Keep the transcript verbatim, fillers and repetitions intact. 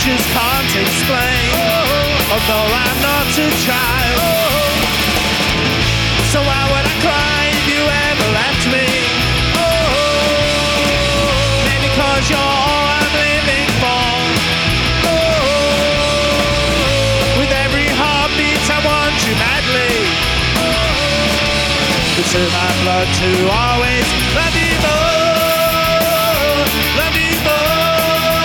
just can't explain. Although I'm not a child. So why would I cry if you ever left me? Maybe cause you're all I'm living for. With every heartbeat I want you madly. It's in my blood to always love you more.